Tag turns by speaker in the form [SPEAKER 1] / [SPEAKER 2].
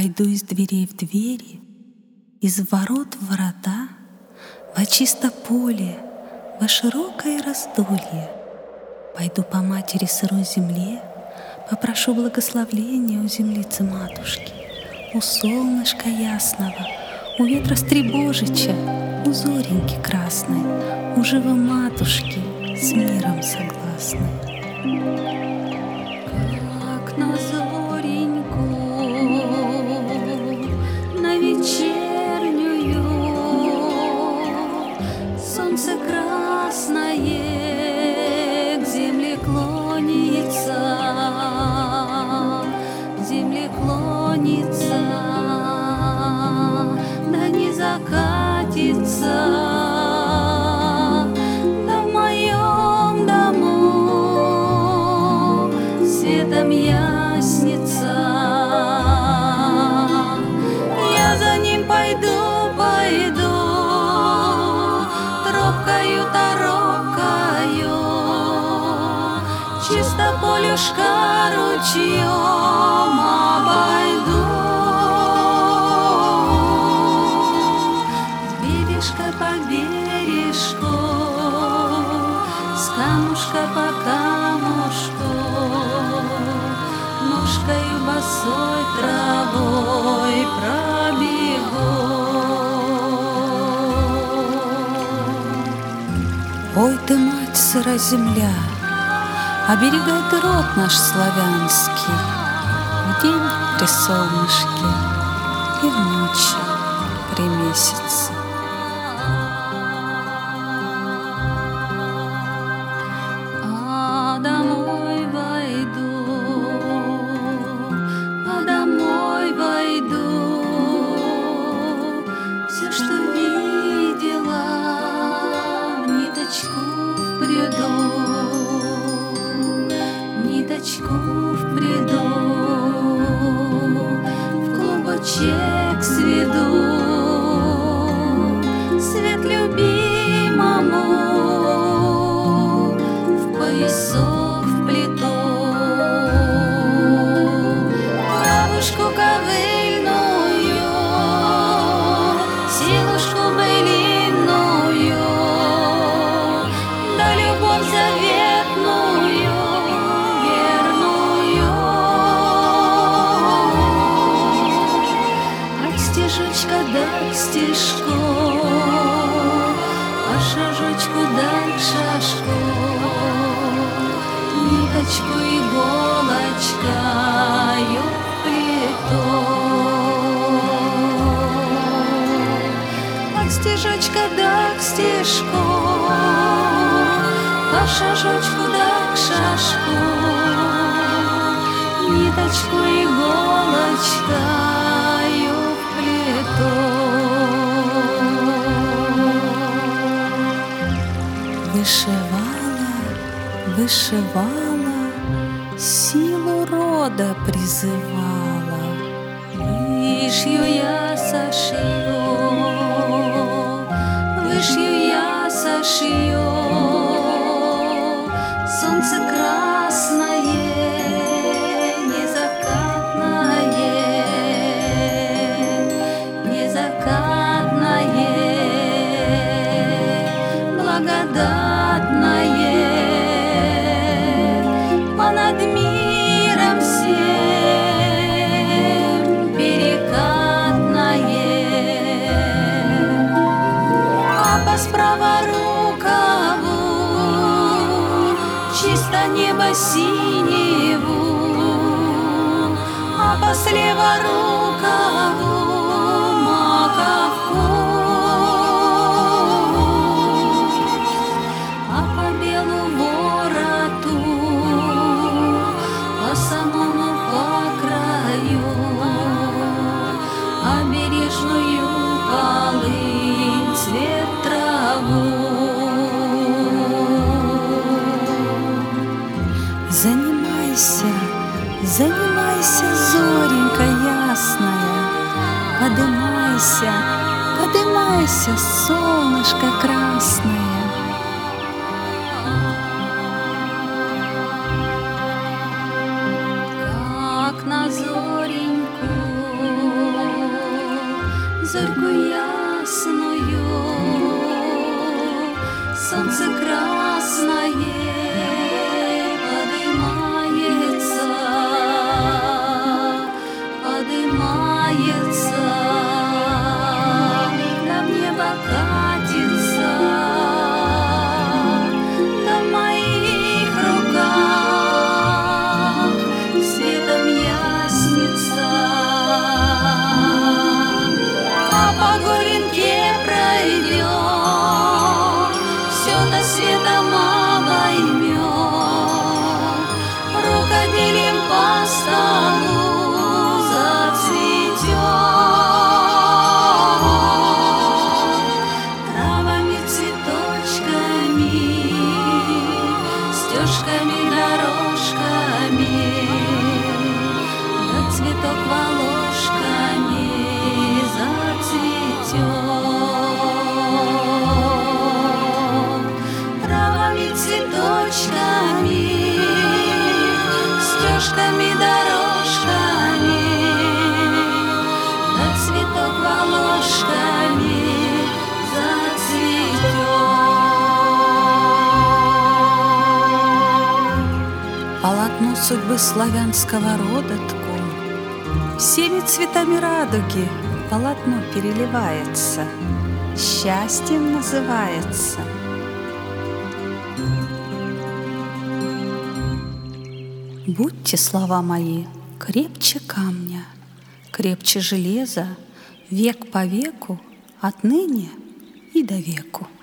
[SPEAKER 1] Пойду из дверей в двери, из ворот в ворота, во чисто поле, во широкое раздолье. Пойду по матери сырой земле, попрошу благословения у землицы матушки, у солнышка ясного, у ветра стребожича, у зореньки красной, у живой матушки с миром согласной. Как на зореньку, на вечернюю, солнце красное к земле клонится, да не закатится, да в моем дому светом яснится. Я за ним пойду, тропкою торопкою, чисто полюшка ручьем обойду. Бережка по бережку, с камушка по камушку, ножкою босой травой пробегу. Ой ты, мать сыра земля, оберегай ты род наш славянский в день при солнышке и в ночи при месяце. А домой войду, все, что видела, в ниточку впряду, в клубочек сведу, свет любимому в поясок вплету. Травушку ковыльную, силушку былинную, да любовь заветную, верную. От стежочка до стежку, по шажочку до шажку, ниточку иголочкою вплету. От стежочка до стежку, по шажочку да к шажку, ниточку иголочкою вплету. Вышивала, силу рода призывала. Вышью я сошью, солнце красное, незакатное, благодатное, понад миром всем перекатное. А по справа рукаву чисто небо синеву, а по слева рукаву маковку, а по белу вороту, по самому по краю, обережную полынь, цвет траву. Занимайся, зоренька ясная, подымайся, солнышко красное. Как на зореньку зорьку ясную, солнце красное подымается, подымается, на небо катится, на моих руках светом яснится. По горенке пройдем, все до света обоймем, рукоделием по столу зацветем, травами, цветочками, стежками, дорожками, да цветок волошками зацветет, травами, цветочками, стежками, дорожками, да цветок волошками зацветет. Полотно судьбы славянского рода ткун, всеми цветами радуги полотно переливается, счастьем называется. Будьте, слова мои, крепче камня, крепче железа, век по веку, отныне и до веку.